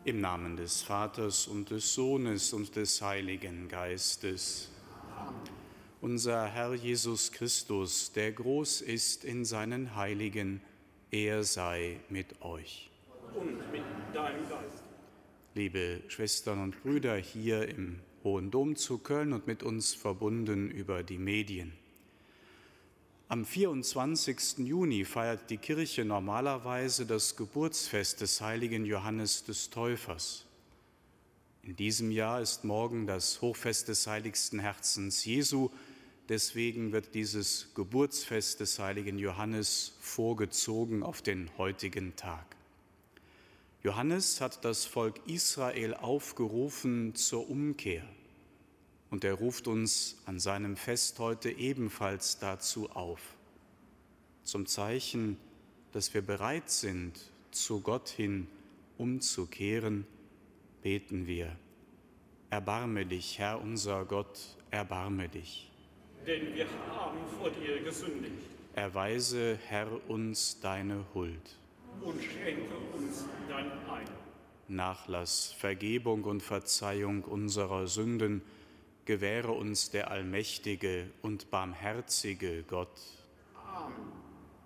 Im Namen des Vaters und des Sohnes und des Heiligen Geistes. Unser Herr Jesus Christus, der groß ist in seinen Heiligen, er sei mit euch. Und mit deinem Geist. Liebe Schwestern und Brüder hier im Hohen Dom zu Köln und mit uns verbunden über die Medien. Am 24. Juni feiert die Kirche normalerweise das Geburtsfest des heiligen Johannes des Täufers. In diesem Jahr ist morgen das Hochfest des heiligsten Herzens Jesu. Deswegen wird dieses Geburtsfest des heiligen Johannes vorgezogen auf den heutigen Tag. Johannes hat das Volk Israel aufgerufen zur Umkehr. Und er ruft uns an seinem Fest heute ebenfalls dazu auf. Zum Zeichen, dass wir bereit sind, zu Gott hin umzukehren, beten wir: Erbarme dich, Herr unser Gott, erbarme dich. Denn wir haben vor dir gesündigt. Erweise, Herr, uns deine Huld. Und schenke uns dein Heil. Nachlass, Vergebung und Verzeihung unserer Sünden gewähre uns der allmächtige und barmherzige Gott. Amen.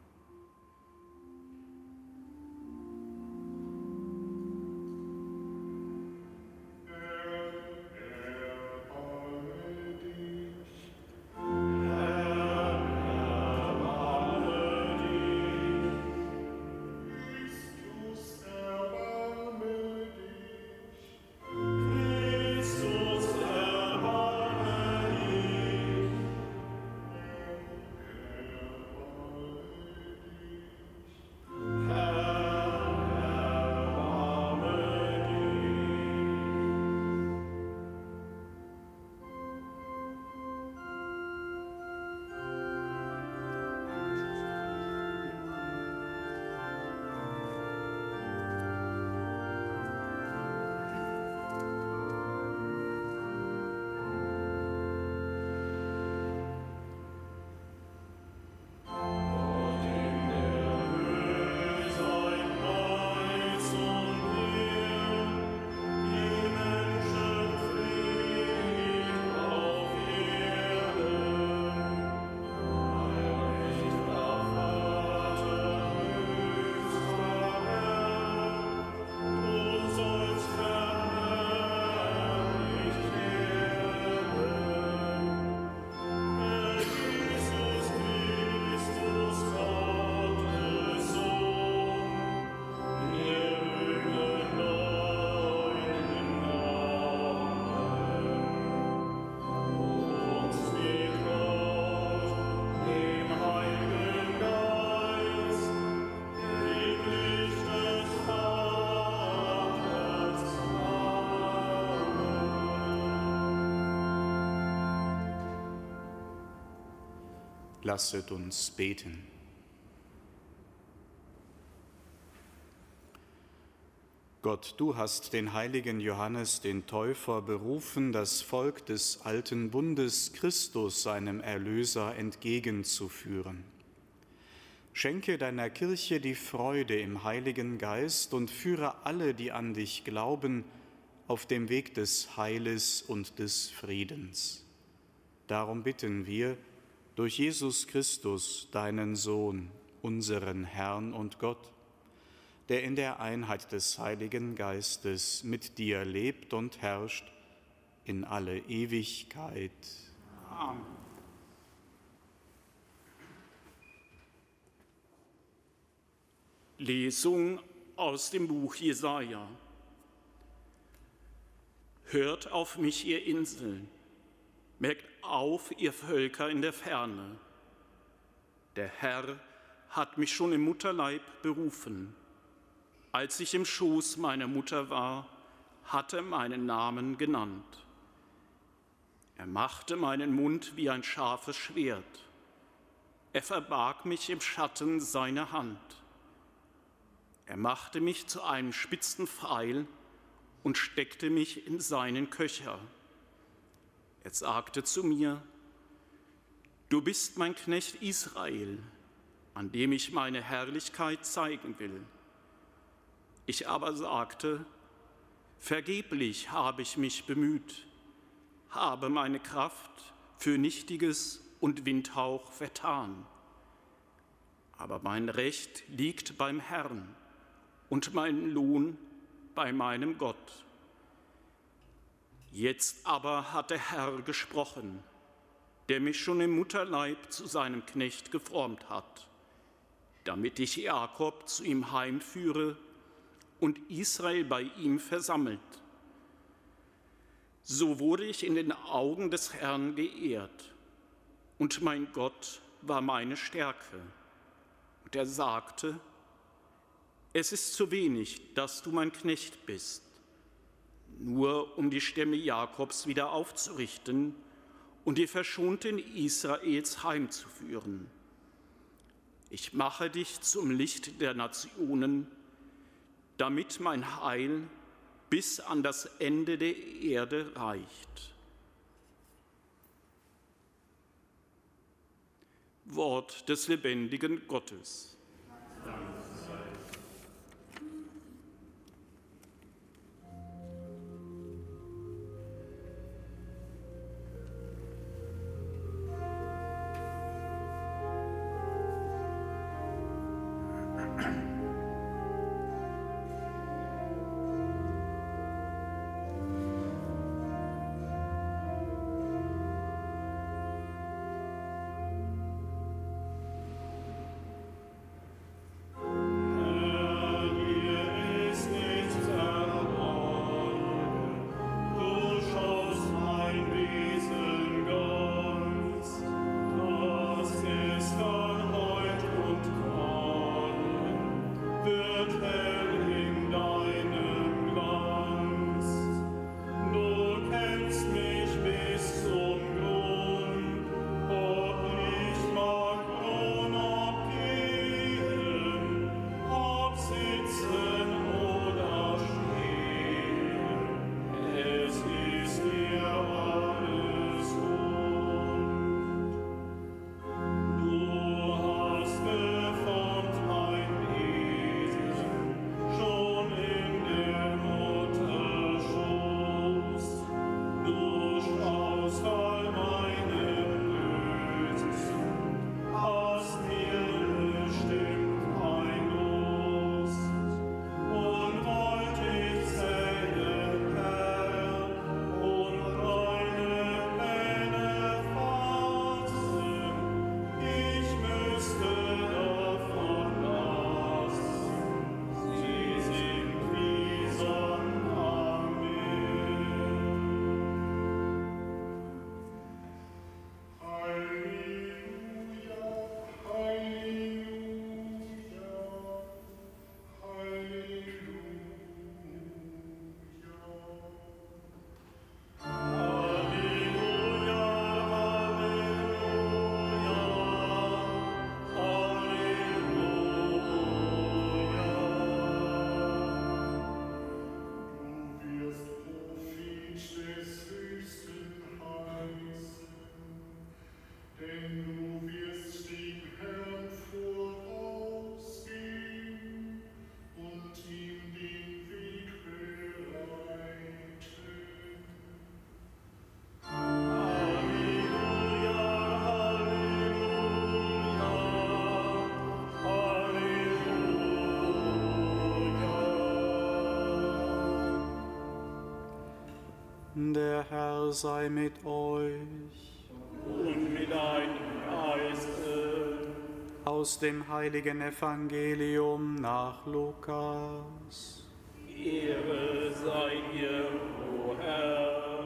Lasset uns beten. Gott, du hast den heiligen Johannes, den Täufer, berufen, das Volk des alten Bundes Christus, seinem Erlöser, entgegenzuführen. Schenke deiner Kirche die Freude im Heiligen Geist und führe alle, die an dich glauben, auf dem Weg des Heiles und des Friedens. Darum bitten wir, durch Jesus Christus, deinen Sohn, unseren Herrn und Gott, der in der Einheit des Heiligen Geistes mit dir lebt und herrscht in alle Ewigkeit. Amen. Lesung aus dem Buch Jesaja. Hört auf mich, ihr Inseln. Merkt auf, ihr Völker in der Ferne. Der Herr hat mich schon im Mutterleib berufen. Als ich im Schoß meiner Mutter war, hat er meinen Namen genannt. Er machte meinen Mund wie ein scharfes Schwert. Er verbarg mich im Schatten seiner Hand. Er machte mich zu einem spitzen Pfeil und steckte mich in seinen Köcher. Er sagte zu mir: Du bist mein Knecht Israel, an dem ich meine Herrlichkeit zeigen will. Ich aber sagte: Vergeblich habe ich mich bemüht, habe meine Kraft für Nichtiges und Windhauch vertan. Aber mein Recht liegt beim Herrn und mein Lohn bei meinem Gott. Jetzt aber hat der Herr gesprochen, der mich schon im Mutterleib zu seinem Knecht geformt hat, damit ich Jakob zu ihm heimführe und Israel bei ihm versammelt. So wurde ich in den Augen des Herrn geehrt, und mein Gott war meine Stärke. Und er sagte: Es ist zu wenig, dass du mein Knecht bist, nur um die Stämme Jakobs wieder aufzurichten und die Verschonten Israels heimzuführen. Ich mache dich zum Licht der Nationen, damit mein Heil bis an das Ende der Erde reicht. Wort des lebendigen Gottes. Der Herr sei mit euch. Und mit deinem Geiste. Aus dem heiligen Evangelium nach Lukas. Ehre sei dir, o Herr.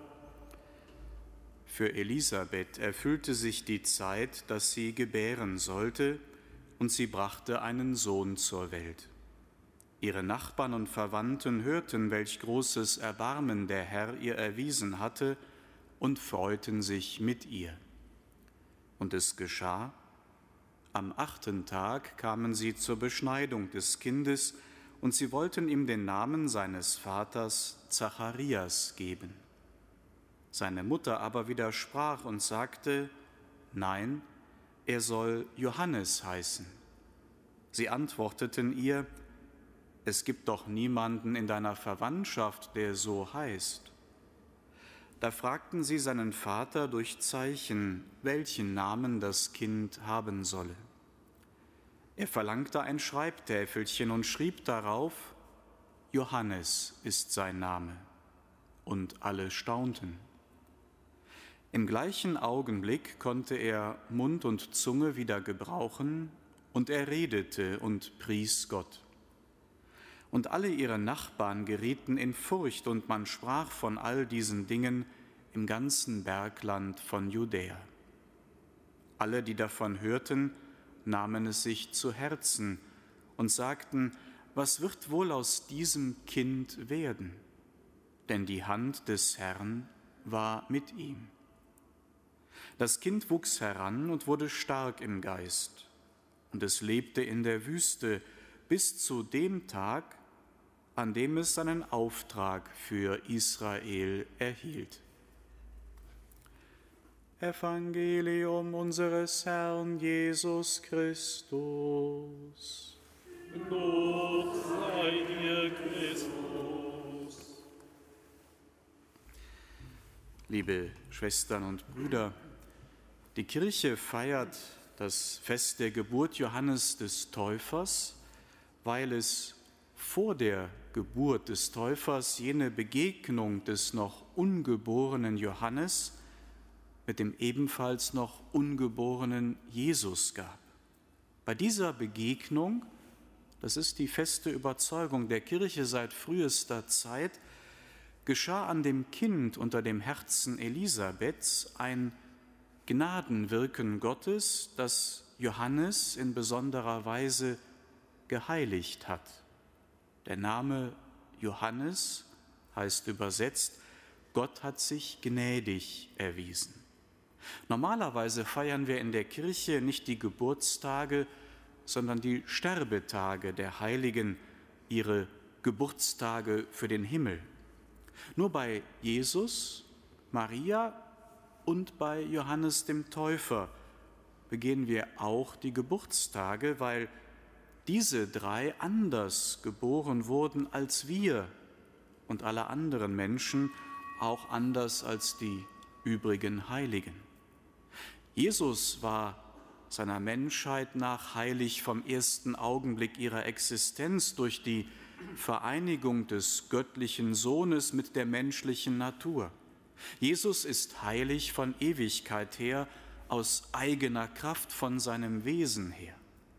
Für Elisabeth erfüllte sich die Zeit, dass sie gebären sollte, und sie brachte einen Sohn zur Welt. Ihre Nachbarn und Verwandten hörten, welch großes Erbarmen der Herr ihr erwiesen hatte, und freuten sich mit ihr. Und es geschah: Am 8. Tag kamen sie zur Beschneidung des Kindes, und sie wollten ihm den Namen seines Vaters Zacharias geben. Seine Mutter aber widersprach und sagte: Nein, er soll Johannes heißen. Sie antworteten ihr: es gibt doch niemanden in deiner Verwandtschaft, der so heißt. Da fragten sie seinen Vater durch Zeichen, welchen Namen das Kind haben solle. Er verlangte ein Schreibtäfelchen und schrieb darauf: Johannes ist sein Name. Und alle staunten. Im gleichen Augenblick konnte er Mund und Zunge wieder gebrauchen, und er redete und pries Gott. Und alle ihre Nachbarn gerieten in Furcht, und man sprach von all diesen Dingen im ganzen Bergland von Judäa. Alle, die davon hörten, nahmen es sich zu Herzen und sagten: Was wird wohl aus diesem Kind werden? Denn die Hand des Herrn war mit ihm. Das Kind wuchs heran und wurde stark im Geist, und es lebte in der Wüste bis zu dem Tag, an dem es seinen Auftrag für Israel erhielt. Evangelium unseres Herrn Jesus Christus. Lob sei dir, Christus. Liebe Schwestern und Brüder, die Kirche feiert das Fest der Geburt Johannes des Täufers, weil es vor der Geburt des Täufers jene Begegnung des noch ungeborenen Johannes mit dem ebenfalls noch ungeborenen Jesus gab. Bei dieser Begegnung, das ist die feste Überzeugung der Kirche seit frühester Zeit, geschah an dem Kind unter dem Herzen Elisabeths ein Gnadenwirken Gottes, das Johannes in besonderer Weise geheiligt hat. Der Name Johannes heißt übersetzt: Gott hat sich gnädig erwiesen. Normalerweise feiern wir in der Kirche nicht die Geburtstage, sondern die Sterbetage der Heiligen, ihre Geburtstage für den Himmel. Nur bei Jesus, Maria und bei Johannes dem Täufer begehen wir auch die Geburtstage, weil diese drei anders geboren wurden als wir und alle anderen Menschen, auch anders als die übrigen Heiligen. Jesus war seiner Menschheit nach heilig vom ersten Augenblick ihrer Existenz durch die Vereinigung des göttlichen Sohnes mit der menschlichen Natur. Jesus ist heilig von Ewigkeit her, aus eigener Kraft von seinem Wesen her.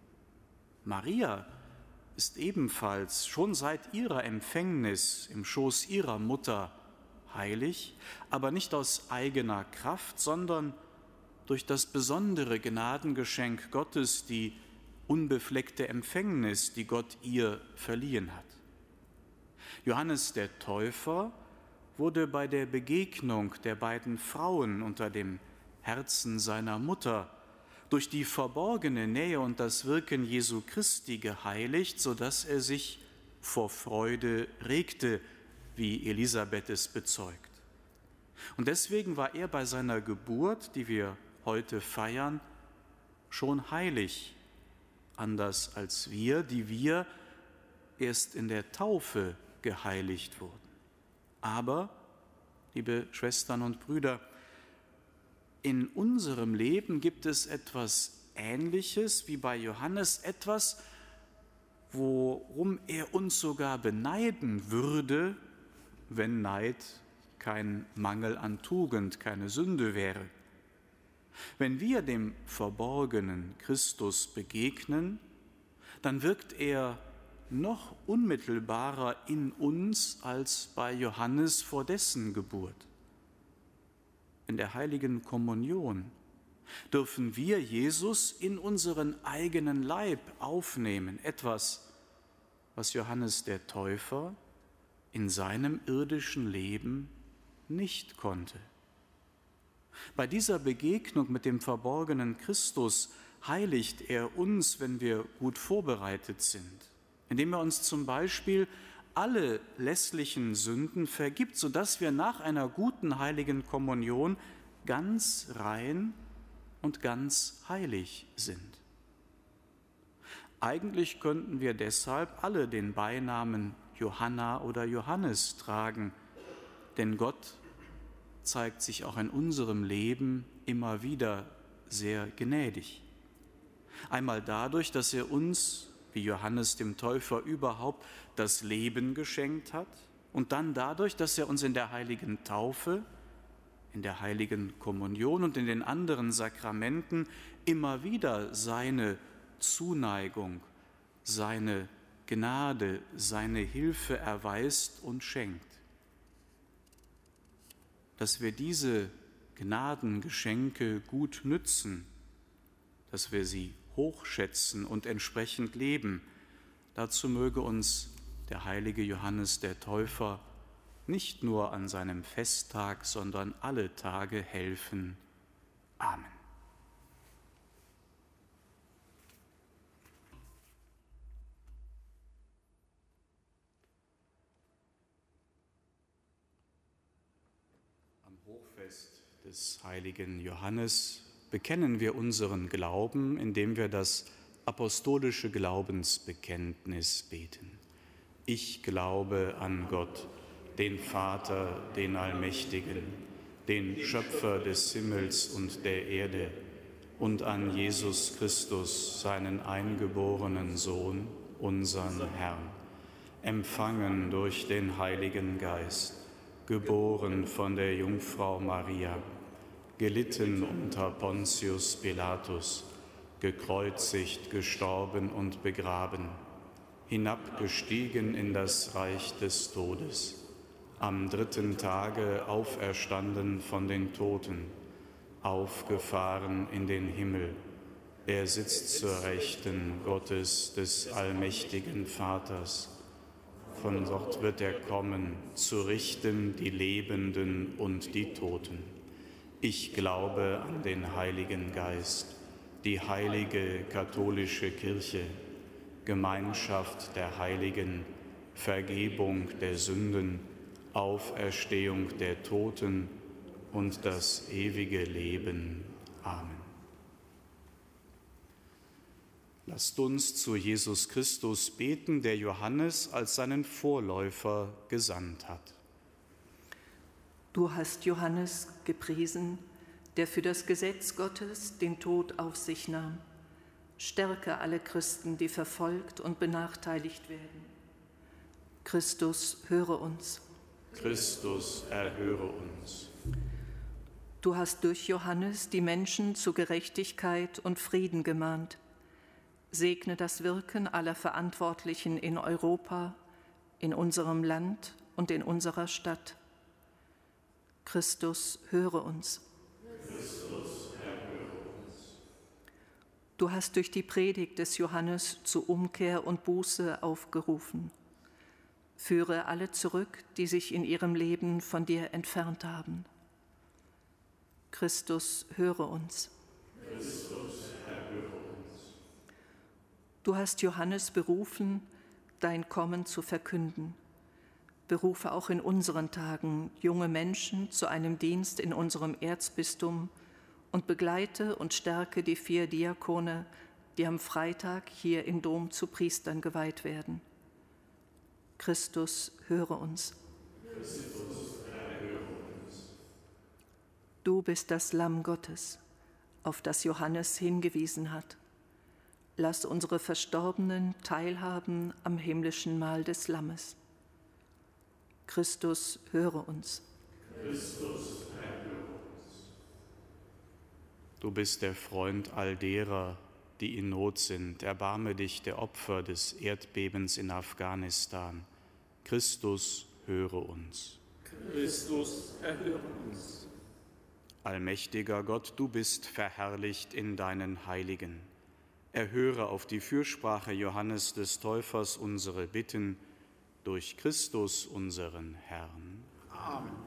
Maria ist ebenfalls schon seit ihrer Empfängnis im Schoß ihrer Mutter heilig, aber nicht aus eigener Kraft, sondern durch das besondere Gnadengeschenk Gottes, die unbefleckte Empfängnis, die Gott ihr verliehen hat. Johannes der Täufer wurde bei der Begegnung der beiden Frauen unter dem Herzen seiner Mutter durch die verborgene Nähe und das Wirken Jesu Christi geheiligt, sodass er sich vor Freude regte, wie Elisabeth es bezeugt. Und deswegen war er bei seiner Geburt, die wir heute feiern, schon heilig, anders als wir, die wir erst in der Taufe geheiligt wurden. Aber, liebe Schwestern und Brüder, in unserem Leben gibt es etwas Ähnliches wie bei Johannes, etwas, worum er uns sogar beneiden würde, wenn Neid kein Mangel an Tugend, keine Sünde wäre. Wenn wir dem verborgenen Christus begegnen, dann wirkt er noch unmittelbarer in uns als bei Johannes vor dessen Geburt. In der heiligen Kommunion dürfen wir Jesus in unseren eigenen Leib aufnehmen, etwas, was Johannes der Täufer in seinem irdischen Leben nicht konnte. Bei dieser Begegnung mit dem verborgenen Christus heiligt er uns, wenn wir gut vorbereitet sind, indem er uns zum Beispiel alle lässlichen Sünden vergibt, sodass wir nach einer guten heiligen Kommunion ganz rein und ganz heilig sind. Eigentlich könnten wir deshalb alle den Beinamen Johanna oder Johannes tragen, denn Gott zeigt sich auch in unserem Leben immer wieder sehr gnädig. Einmal dadurch, dass er uns, wie Johannes dem Täufer überhaupt, das Leben geschenkt hat, und dann dadurch, dass er uns in der heiligen Taufe, in der heiligen Kommunion und in den anderen Sakramenten immer wieder seine Zuneigung, seine Gnade, seine Hilfe erweist und schenkt. Dass wir diese Gnadengeschenke gut nützen, dass wir sie hochschätzen und entsprechend leben, dazu möge uns der heilige Johannes der Täufer nicht nur an seinem Festtag, sondern alle Tage helfen. Amen. Am Hochfest des heiligen Johannes bekennen wir unseren Glauben, indem wir das apostolische Glaubensbekenntnis beten. Ich glaube an Gott, den Vater, den Allmächtigen, den Schöpfer des Himmels und der Erde, und an Jesus Christus, seinen eingeborenen Sohn, unseren Herrn, empfangen durch den Heiligen Geist, geboren von der Jungfrau Maria, gelitten unter Pontius Pilatus, gekreuzigt, gestorben und begraben, hinabgestiegen in das Reich des Todes, am 3. Tage auferstanden von den Toten, aufgefahren in den Himmel. Er sitzt zur Rechten Gottes des allmächtigen Vaters. Von dort wird er kommen, zu richten die Lebenden und die Toten. Ich glaube an den Heiligen Geist, die heilige katholische Kirche, Gemeinschaft der Heiligen, Vergebung der Sünden, Auferstehung der Toten und das ewige Leben. Amen. Lasst uns zu Jesus Christus beten, der Johannes als seinen Vorläufer gesandt hat. Du hast Johannes gepriesen, der für das Gesetz Gottes den Tod auf sich nahm. Stärke alle Christen, die verfolgt und benachteiligt werden. Christus, höre uns. Christus, erhöre uns. Du hast durch Johannes die Menschen zu Gerechtigkeit und Frieden gemahnt. Segne das Wirken aller Verantwortlichen in Europa, in unserem Land und in unserer Stadt. Christus, höre uns. Christus, erhöre uns. Du hast durch die Predigt des Johannes zu Umkehr und Buße aufgerufen. Führe alle zurück, die sich in ihrem Leben von dir entfernt haben. Christus, höre uns. Christus, erhöre uns. Du hast Johannes berufen, dein Kommen zu verkünden. Berufe auch in unseren Tagen junge Menschen zu einem Dienst in unserem Erzbistum und begleite und stärke die 4 Diakone, die am Freitag hier im Dom zu Priestern geweiht werden. Christus, höre uns. Christus, erhöre uns. Du bist das Lamm Gottes, auf das Johannes hingewiesen hat. Lass unsere Verstorbenen teilhaben am himmlischen Mahl des Lammes. Christus, höre uns. Christus, erhöre uns. Du bist der Freund all derer, die in Not sind. Erbarme dich der Opfer des Erdbebens in Afghanistan. Christus, höre uns. Christus, erhöre uns. Allmächtiger Gott, du bist verherrlicht in deinen Heiligen. Erhöre auf die Fürsprache Johannes des Täufers unsere Bitten durch Christus, unseren Herrn. Amen.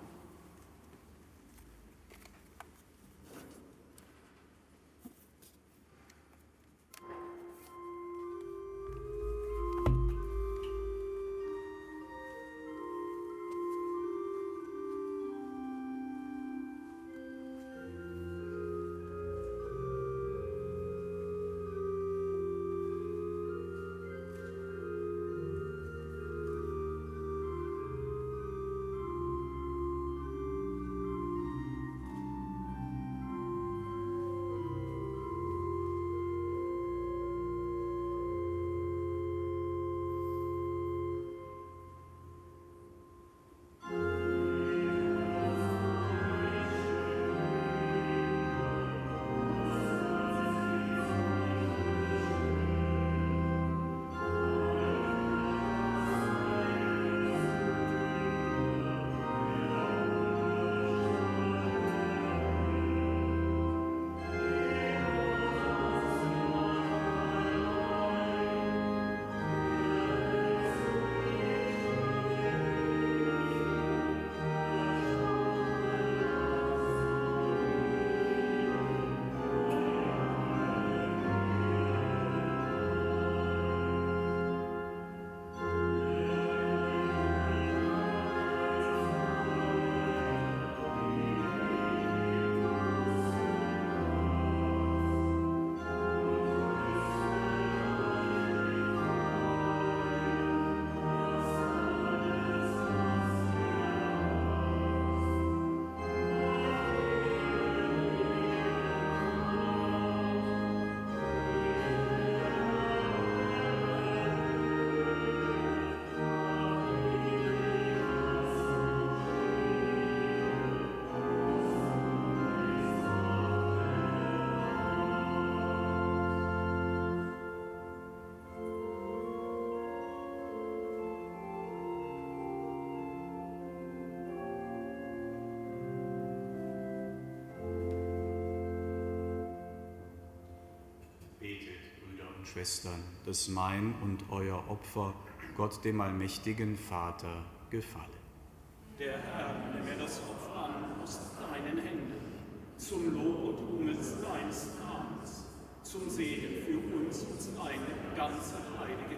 Schwestern, dass mein und euer Opfer Gott, dem allmächtigen Vater, gefalle. Der Herr nehme das Opfer an aus deinen Händen, zum Lob und Ruhm deines Namens, zum Segen für uns und seine ganze heilige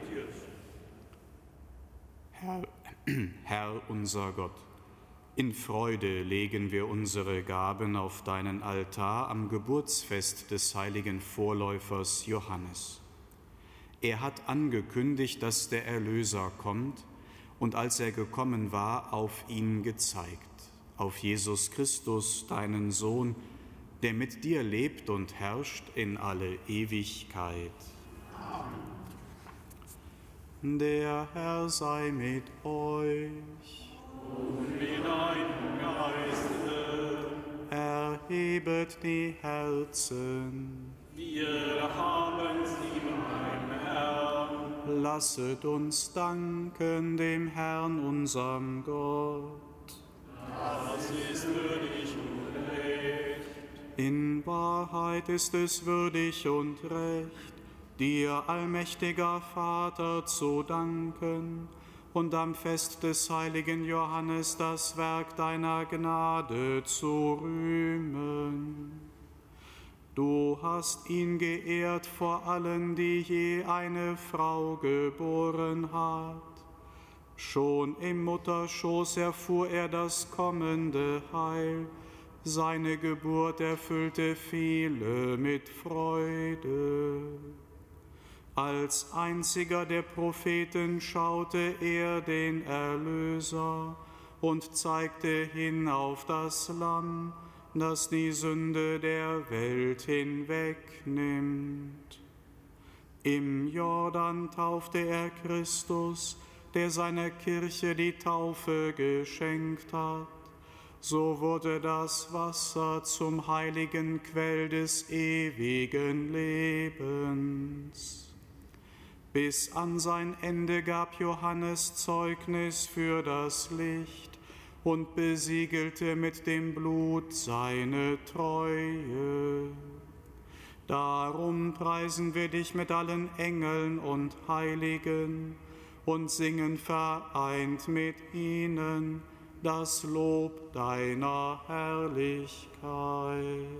Kirche. Herr unser Gott, in Freude legen wir unsere Gaben auf deinen Altar am Geburtsfest des heiligen Vorläufers Johannes. Er hat angekündigt, dass der Erlöser kommt, und als er gekommen war, auf ihn gezeigt, auf Jesus Christus, deinen Sohn, der mit dir lebt und herrscht in alle Ewigkeit. Amen. Der Herr sei mit euch. Und mit deinem Geiste. Erhebet die Herzen. Wir haben sie beim Herrn. Lasset uns danken dem Herrn, unserem Gott. Das ist würdig und recht. In Wahrheit ist es würdig und recht, dir, allmächtiger Vater, zu danken und am Fest des heiligen Johannes das Werk deiner Gnade zu rühmen. Du hast ihn geehrt vor allen, die je eine Frau geboren hat. Schon im Mutterschoß erfuhr er das kommende Heil. Seine Geburt erfüllte viele mit Freude. Als einziger der Propheten schaute er den Erlöser und zeigte hin auf das Lamm, das die Sünde der Welt hinwegnimmt. Im Jordan taufte er Christus, der seiner Kirche die Taufe geschenkt hat. So wurde das Wasser zum heiligen Quell des ewigen Lebens. Bis an sein Ende gab Johannes Zeugnis für das Licht und besiegelte mit dem Blut seine Treue. Darum preisen wir dich mit allen Engeln und Heiligen und singen vereint mit ihnen das Lob deiner Herrlichkeit.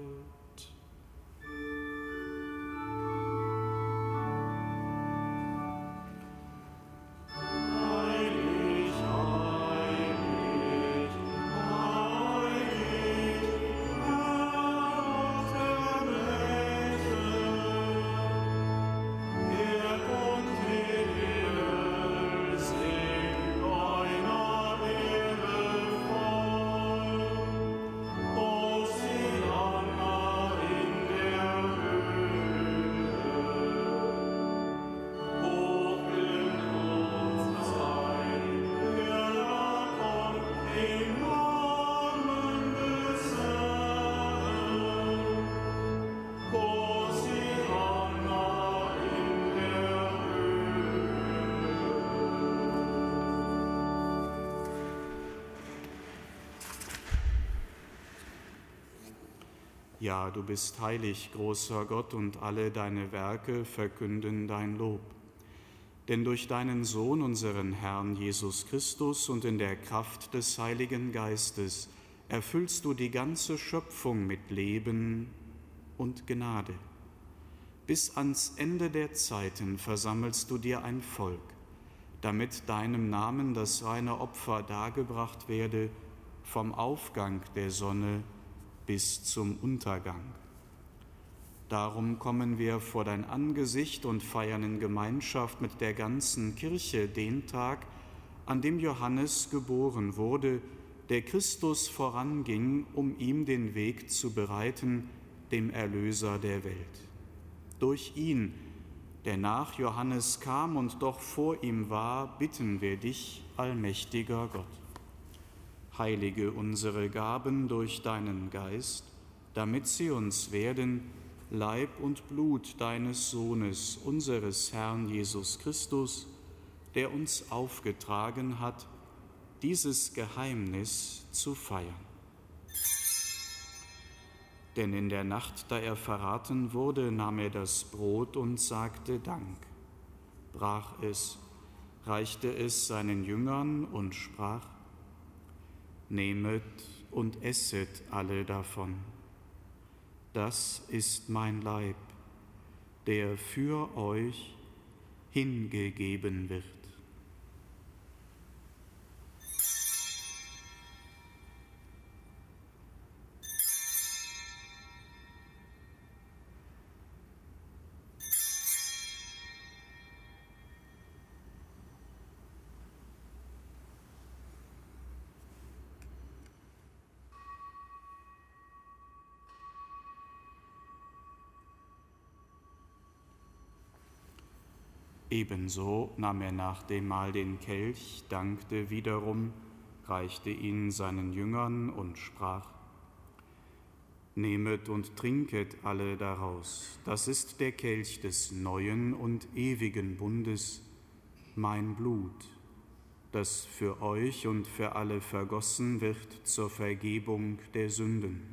Ja, du bist heilig, großer Gott, und alle deine Werke verkünden dein Lob. Denn durch deinen Sohn, unseren Herrn Jesus Christus, und in der Kraft des Heiligen Geistes erfüllst du die ganze Schöpfung mit Leben und Gnade. Bis ans Ende der Zeiten versammelst du dir ein Volk, damit deinem Namen das reine Opfer dargebracht werde, vom Aufgang der Sonne bis zum Untergang. Darum kommen wir vor dein Angesicht und feiern in Gemeinschaft mit der ganzen Kirche den Tag, an dem Johannes geboren wurde, der Christus voranging, um ihm den Weg zu bereiten, dem Erlöser der Welt. Durch ihn, der nach Johannes kam und doch vor ihm war, bitten wir dich, allmächtiger Gott. Heilige unsere Gaben durch deinen Geist, damit sie uns werden Leib und Blut deines Sohnes, unseres Herrn Jesus Christus, der uns aufgetragen hat, dieses Geheimnis zu feiern. Denn in der Nacht, da er verraten wurde, nahm er das Brot und sagte Dank, brach es, reichte es seinen Jüngern und sprach: Nehmet und esset alle davon. Das ist mein Leib, der für euch hingegeben wird. Ebenso nahm er nach dem Mahl den Kelch, dankte wiederum, reichte ihn seinen Jüngern und sprach: Nehmet und trinket alle daraus, das ist der Kelch des neuen und ewigen Bundes, mein Blut, das für euch und für alle vergossen wird zur Vergebung der Sünden.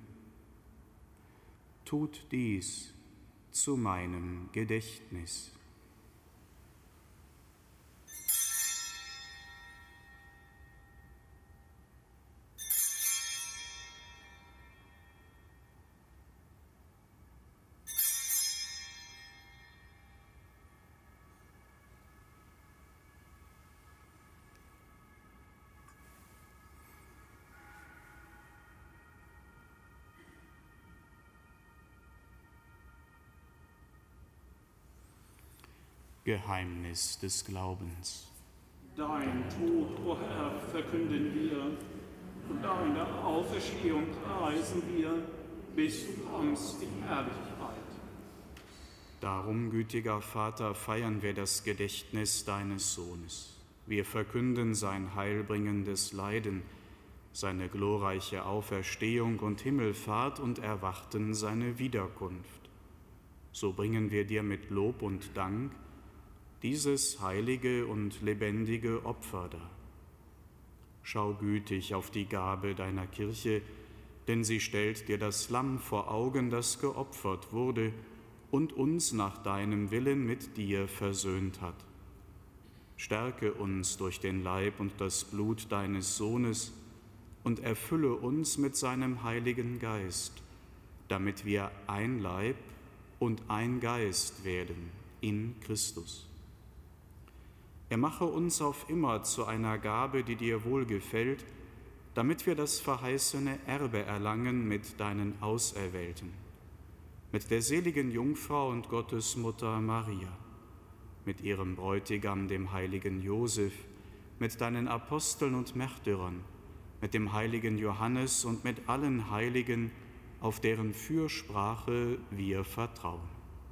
Tut dies zu meinem Gedächtnis. Geheimnis des Glaubens. Dein Tod, o Herr, verkünden wir, und deine Auferstehung preisen wir, bis du kommst in Herrlichkeit. Darum, gütiger Vater, feiern wir das Gedächtnis deines Sohnes. Wir verkünden sein heilbringendes Leiden, seine glorreiche Auferstehung und Himmelfahrt und erwarten seine Wiederkunft. So bringen wir dir mit Lob und Dank dieses heilige und lebendige Opfer dar. Schau gütig auf die Gabe deiner Kirche, denn sie stellt dir das Lamm vor Augen, das geopfert wurde und uns nach deinem Willen mit dir versöhnt hat. Stärke uns durch den Leib und das Blut deines Sohnes und erfülle uns mit seinem Heiligen Geist, damit wir ein Leib und ein Geist werden in Christus. Er mache uns auf immer zu einer Gabe, die dir wohlgefällt, damit wir das verheißene Erbe erlangen mit deinen Auserwählten, mit der seligen Jungfrau und Gottesmutter Maria, mit ihrem Bräutigam, dem heiligen Josef, mit deinen Aposteln und Märtyrern, mit dem heiligen Johannes und mit allen Heiligen, auf deren Fürsprache wir vertrauen.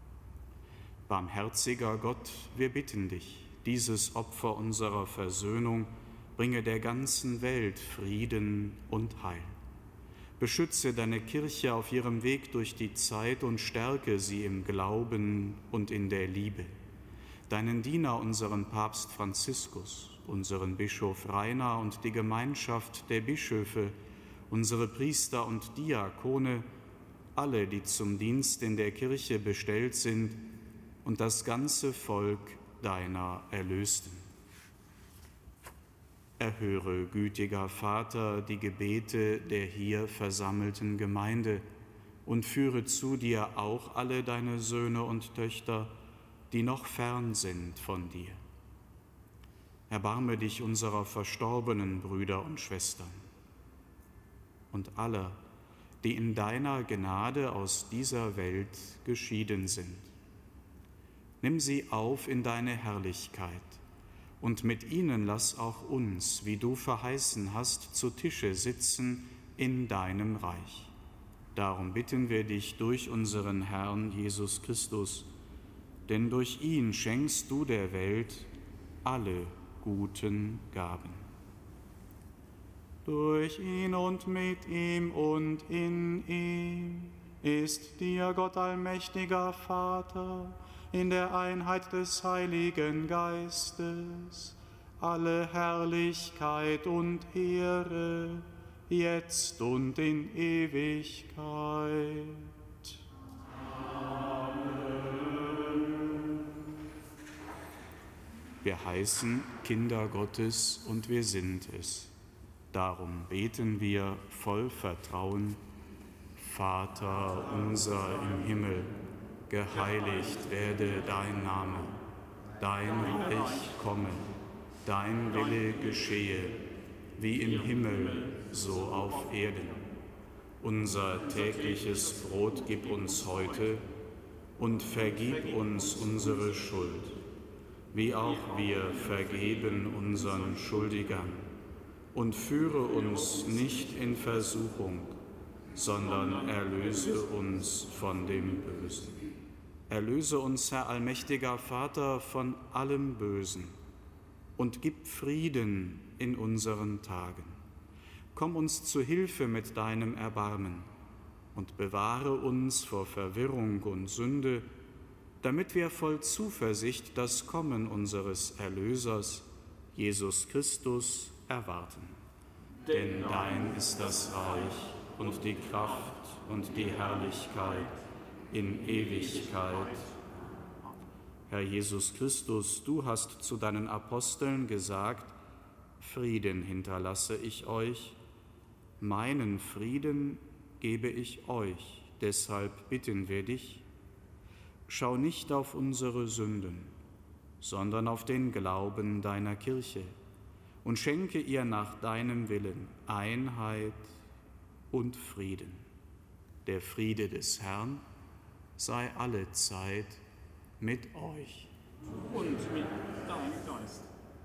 Barmherziger Gott, wir bitten dich, dieses Opfer unserer Versöhnung bringe der ganzen Welt Frieden und Heil. Beschütze deine Kirche auf ihrem Weg durch die Zeit und stärke sie im Glauben und in der Liebe. Deinen Diener, unseren Papst Franziskus, unseren Bischof Rainer und die Gemeinschaft der Bischöfe, unsere Priester und Diakone, alle, die zum Dienst in der Kirche bestellt sind, und das ganze Volk deiner Erlösten. Erhöre, gütiger Vater, die Gebete der hier versammelten Gemeinde und führe zu dir auch alle deine Söhne und Töchter, die noch fern sind von dir. Erbarme dich unserer verstorbenen Brüder und Schwestern und aller, die in deiner Gnade aus dieser Welt geschieden sind. Nimm sie auf in deine Herrlichkeit und mit ihnen lass auch uns, wie du verheißen hast, zu Tische sitzen in deinem Reich. Darum bitten wir dich durch unseren Herrn Jesus Christus, denn durch ihn schenkst du der Welt alle guten Gaben. Durch ihn und mit ihm und in ihm ist dir, Gott allmächtiger Vater, in der Einheit des Heiligen Geistes, alle Herrlichkeit und Ehre jetzt und in Ewigkeit. Wir heißen Kinder Gottes und wir sind es. Darum beten wir voll Vertrauen. Vater unser im Himmel, geheiligt werde dein Name. Dein Reich komme, dein Wille geschehe, wie im Himmel, so auf Erden. Unser tägliches Brot gib uns heute und vergib uns unsere Schuld, wie auch wir vergeben unseren Schuldigern. Und führe uns nicht in Versuchung, sondern erlöse uns von dem Bösen. Erlöse uns, Herr allmächtiger Vater, von allem Bösen und gib Frieden in unseren Tagen. Komm uns zu Hilfe mit deinem Erbarmen und bewahre uns vor Verwirrung und Sünde, damit wir voll Zuversicht das Kommen unseres Erlösers, Jesus Christus, erwarten. Denn dein ist das Reich und die Kraft und die Herrlichkeit in Ewigkeit. Herr Jesus Christus, du hast zu deinen Aposteln gesagt, Frieden hinterlasse ich euch, meinen Frieden gebe ich euch. Deshalb bitten wir dich, schau nicht auf unsere Sünden, sondern auf den Glauben deiner Kirche und schenke ihr nach deinem Willen Einheit und Frieden. Der Friede des Herrn sei allezeit mit euch. Und mit deinem Geist.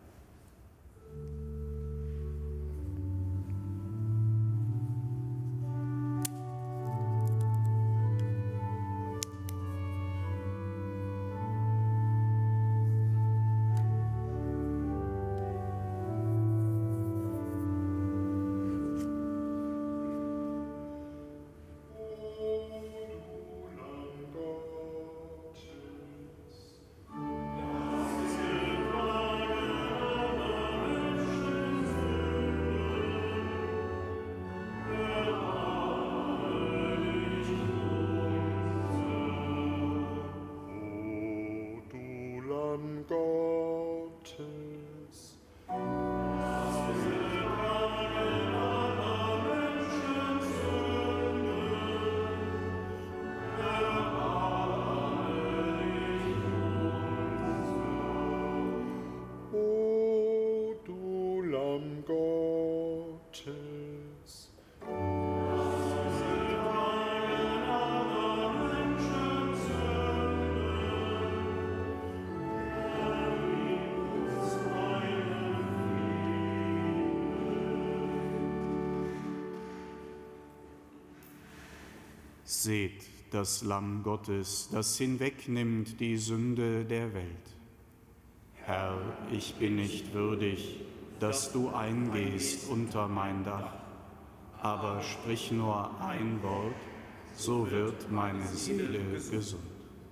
Seht das Lamm Gottes, das hinwegnimmt die Sünde der Welt. Herr, ich bin nicht würdig, dass du eingehst unter mein Dach, aber sprich nur ein Wort, so wird meine Seele gesund.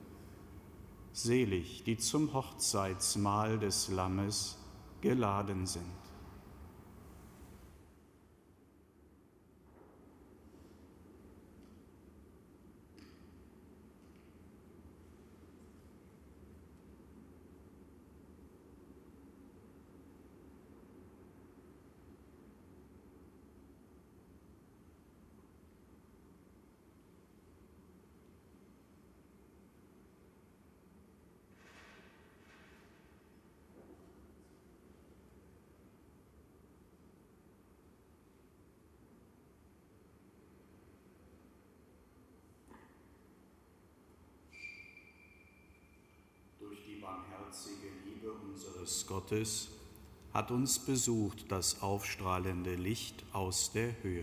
Selig, die zum Hochzeitsmahl des Lammes geladen sind. Durch die barmherzige Liebe unseres Gottes hat uns besucht das aufstrahlende Licht aus der Höhe.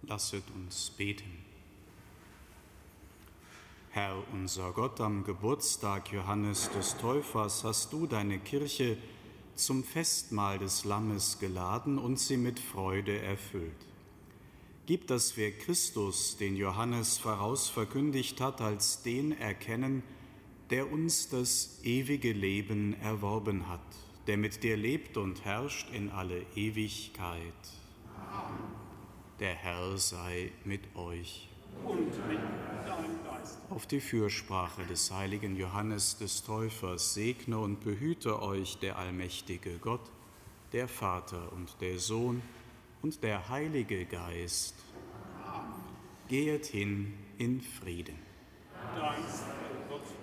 Lasset uns beten. Herr unser Gott, am Geburtstag Johannes des Täufers hast du deine Kirche zum Festmahl des Lammes geladen und sie mit Freude erfüllt. Gib, dass wir Christus, den Johannes voraus verkündigt hat, als den erkennen, der uns das ewige Leben erworben hat, der mit dir lebt und herrscht in alle Ewigkeit. Der Herr sei mit euch. Und mit deinem Geist. Auf die Fürsprache des heiligen Johannes des Täufers segne und behüte euch der allmächtige Gott, der Vater und der Sohn und der Heilige Geist. Gehet hin in Frieden. Dank sei Gott.